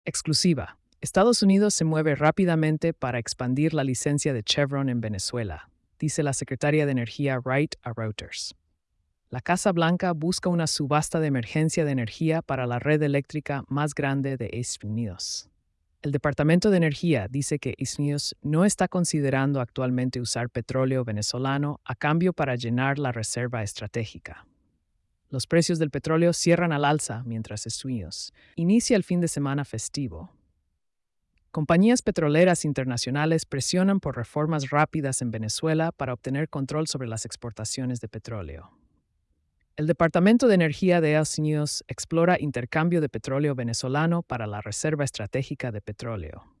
Exclusiva. Estados Unidos se mueve rápidamente para expandir la licencia de Chevron en Venezuela, dice la secretaria de Energía Wright a Reuters. La Casa Blanca busca una subasta de emergencia de energía para la red eléctrica más grande de Estados Unidos. El Departamento de Energía dice que Estados Unidos no está considerando actualmente usar petróleo venezolano a cambio para llenar la reserva estratégica. Los precios del petróleo cierran al alza mientras Estados Unidos inicia el fin de semana festivo. Compañías petroleras internacionales presionan por reformas rápidas en Venezuela para obtener control sobre las exportaciones de petróleo. El Departamento de Energía de Estados Unidos explora intercambio de petróleo venezolano para la Reserva Estratégica de Petróleo.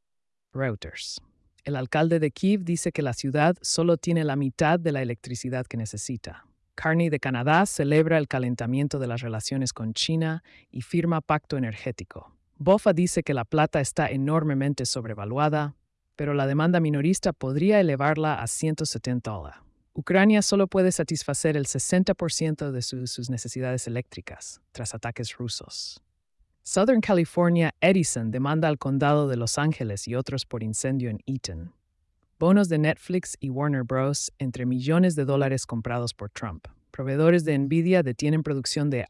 Reuters. El alcalde de Kyiv dice que la ciudad solo tiene la mitad de la electricidad que necesita. Carney de Canadá celebra el calentamiento de las relaciones con China y firma pacto energético. BofA dice que la plata está enormemente sobrevaluada, pero la demanda minorista podría elevarla a $170. Ucrania solo puede satisfacer el 60% de sus necesidades eléctricas tras ataques rusos. Southern California Edison demanda al condado de Los Ángeles y otros por incendio en Eaton. Bonos de Netflix y Warner Bros. Entre millones de dólares comprados por Trump. Proveedores de Nvidia detienen producción de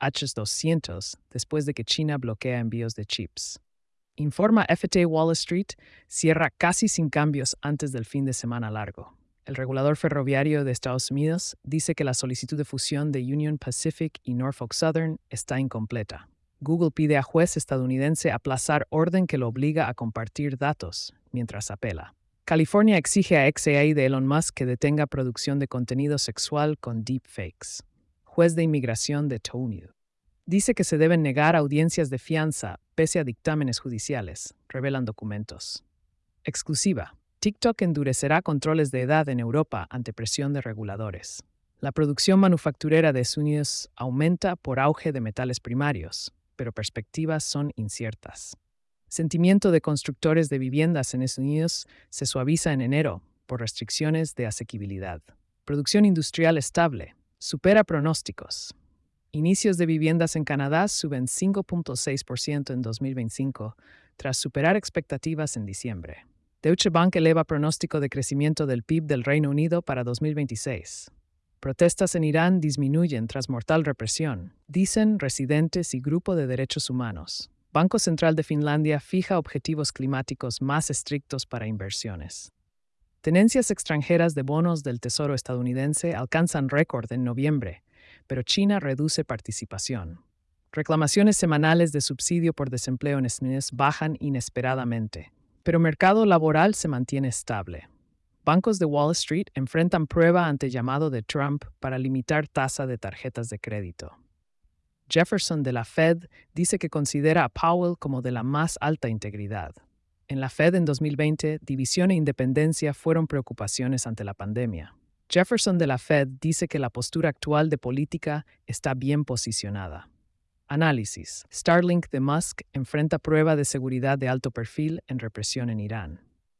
H200 después de que China bloquea envíos de chips. Informa FT Wall Street cierra casi sin cambios antes del fin de semana largo. El regulador ferroviario de Estados Unidos dice que la solicitud de fusión de Union Pacific y Norfolk Southern está incompleta. Google pide a juez estadounidense aplazar orden que lo obliga a compartir datos mientras apela. California exige a XAI de Elon Musk que detenga producción de contenido sexual con deepfakes. Juez de inmigración de TONU dice que se deben negar audiencias de fianza pese a dictámenes judiciales, revelan documentos. Exclusiva. TikTok endurecerá controles de edad en Europa ante presión de reguladores. La producción manufacturera de Estados Unidos aumenta por auge de metales primarios, pero perspectivas son inciertas. Sentimiento de constructores de viviendas en Estados Unidos se suaviza en enero por restricciones de asequibilidad. Producción industrial estable supera pronósticos. Inicios de viviendas en Canadá suben 5.6% en 2025 tras superar expectativas en diciembre. Deutsche Bank eleva pronóstico de crecimiento del PIB del Reino Unido para 2026. Protestas en Irán disminuyen tras mortal represión, dicen residentes y grupo de derechos humanos. Banco Central de Finlandia fija objetivos climáticos más estrictos para inversiones. Tenencias extranjeras de bonos del Tesoro estadounidense alcanzan récord en noviembre, pero China reduce participación. Reclamaciones semanales de subsidio por desempleo en Estados Unidos bajan inesperadamente, pero mercado laboral se mantiene estable. Bancos de Wall Street enfrentan prueba ante llamado de Trump para limitar tasa de tarjetas de crédito. Jefferson de la Fed dice que considera a Powell como de la más alta integridad. En la Fed en 2020, división e independencia fueron preocupaciones ante la pandemia. Jefferson de la Fed dice que la postura actual de política está bien posicionada. Análisis. Starlink de Musk enfrenta prueba de seguridad de alto perfil en represión en Irán.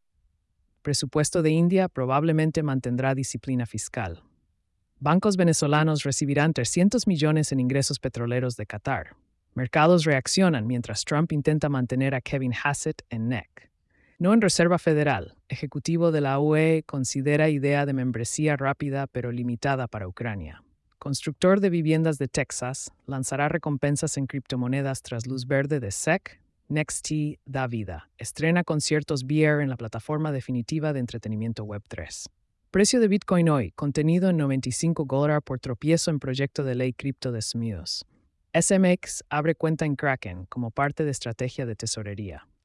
Presupuesto de India probablemente mantendrá disciplina fiscal. Bancos venezolanos recibirán 300 millones en ingresos petroleros de Qatar. Mercados reaccionan mientras Trump intenta mantener a Kevin Hassett en NEC. No en Reserva Federal. Ejecutivo de la UE considera idea de membresía rápida pero limitada para Ucrania. Constructor de viviendas de Texas lanzará recompensas en criptomonedas tras luz verde de SEC. NextT da vida. Estrena conciertos VR en la plataforma definitiva de entretenimiento Web3. Precio de Bitcoin hoy, contenido en $95 por tropiezo en proyecto de ley cripto de SMIOS. SMX abre cuenta en Kraken como parte de estrategia de tesorería.